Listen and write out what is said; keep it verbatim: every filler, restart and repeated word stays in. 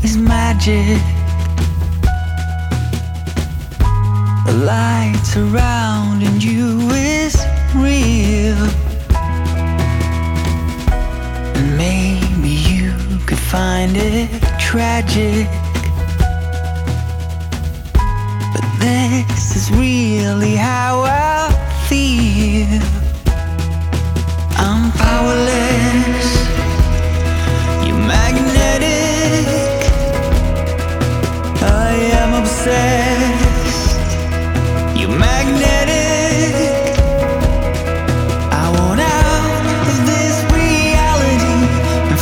is magic. The light surrounding you is real, and maybe you could find it tragic, but this is really how I feel. I'm powerless,